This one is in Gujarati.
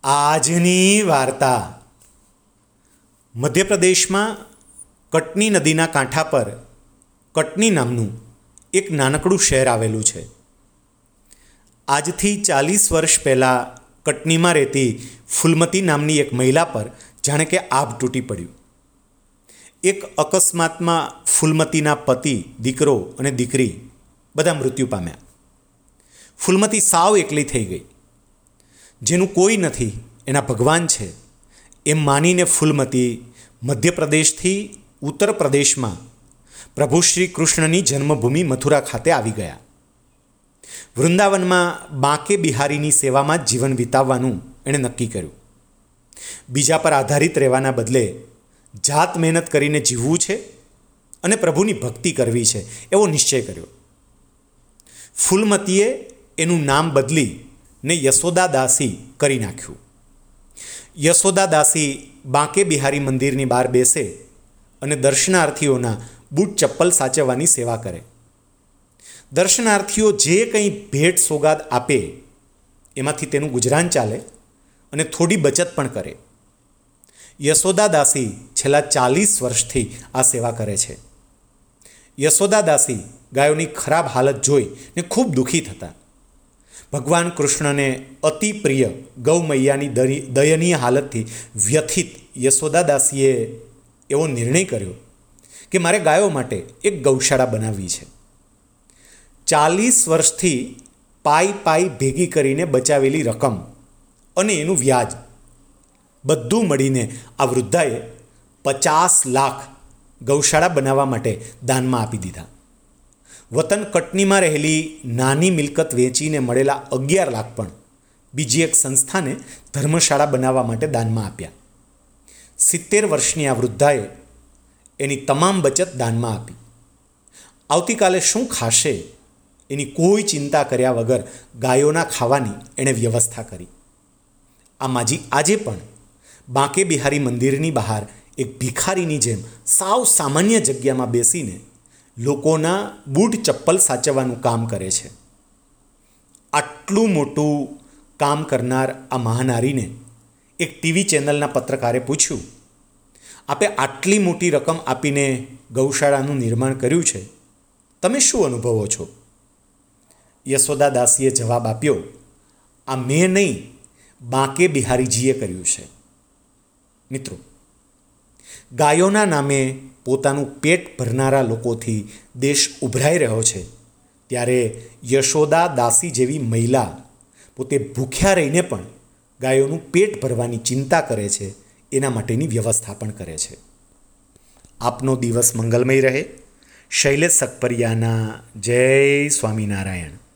આજની વાર્તા મધ્યપ્રદેશમાં કટની નદીના કાંઠા પર કટની નામનું એક નાનકડું શહેર આવેલું છે. આજથી 40 વર્ષ પહેલાં કટનીમાં રહેતી ફૂલમતી નામની એક મહિલા પર જાણે કે આભ તૂટી પડ્યું. એક અકસ્માતમાં ફૂલમતીના પતિ, દીકરો અને દીકરી બધા મૃત્યુ પામ્યા. ફૂલમતી સાવ એકલી થઈ ગઈ. જેનું કોઈ નથી એના ભગવાન છે એમ માનીને ફૂલમતી મધ્યપ્રદેશથી ઉત્તર પ્રદેશમાં પ્રભુ શ્રી કૃષ્ણની જન્મભૂમિ મથુરા ખાતે આવી ગયા. વૃંદાવનમાં બાંકે બિહારીની સેવામાં જ જીવન વિતાવવાનું એણે નક્કી કર્યું. બીજા પર આધારિત રહેવાના બદલે જાત મહેનત કરીને જીવવું છે અને પ્રભુની ભક્તિ કરવી છે એવો નિશ્ચય કર્યો. ફૂલમતીએ એનું નામ બદલી ને યશોદા દાસી કરી નાખ્યું. યશોદા દાસી બાંકે બિહારી મંદિરની બહાર બેસે અને દર્શનાર્થીઓના બૂટ ચપ્પલ સાચવવાની સેવા કરે. દર્શનાર્થીઓ જે કંઈ ભેટ સોગાદ આપે એમાંથી તેનું ગુજરાન ચાલે અને થોડી બચત પણ કરે. યશોદા દાસી છેલ્લા 40 વર્ષથી આ સેવા કરે છે. યશોદા દાસી ગાયોની ખરાબ હાલત જોઈને ખૂબ દુઃખી થતા. ભગવાન કૃષ્ણને અતિ પ્રિય ગૌ મૈયાની દયનીય હાલતથી વ્યથિત યશોદા દાસીએ એવો નિર્ણય કર્યો કે મારે ગાયો માટે એક ગૌશાળા બનાવવી છે. 40 વર્ષથી પાઈ ભેગી કરીને બચાવેલી રકમ અને એનું વ્યાજ બધું મળીને આ વૃદ્ધાએ 50 લાખ ગૌશાળા બનાવવા માટે દાનમાં આપી દીધા. વતન કટનીમાં રહેલી નાની મિલકત વેચીને મળેલા 11 લાખ પણ બીજી એક સંસ્થાને ધર્મશાળા બનાવવા માટે દાનમાં આપ્યા. 70 વર્ષની આ વૃદ્ધાએ એની તમામ બચત દાનમાં આપી. આવતીકાલે શું ખાશે એની કોઈ ચિંતા કર્યા વગર ગાયોના ખાવાની એણે વ્યવસ્થા કરી. આ માજી આજે પણ બાંકે બિહારી મંદિરની બહાર એક ભિખારીની જેમ સાવ સામાન્ય જગ્યામાં બેસીને લોકોના બૂટ ચપ્પલ સાચવવાનું કામ કરે છે. આટલું મોટું કામ કરનાર આ મહાનારીને એક ટીવી ચેનલના પત્રકારે પૂછ્યું, આપે આટલી મોટી રકમ આપીને ગૌશાળાનું નિર્માણ કર્યું છે, તમે શું અનુભવો છો? યશોદા દાસીએ જવાબ આપ્યો, આ મેં નહીં, બાંકે બિહારીજીએ કર્યું છે. મિત્રો, ગાયોના નામે પોતાનું પેટ ભરનારા લોકોથી દેશ ઉભરાઈ રહ્યો છે ત્યારે યશોદા દાસી જેવી મહિલા પોતે ભૂખ્યા રહીને પણ ગાયોનું પેટ ભરવાની ચિંતા કરે છે, એના માટેની વ્યવસ્થા પણ કરે છે. આપનો દિવસ મંગલમય રહે. શૈલેષ સકપરિયાના જય સ્વામિનારાયણ.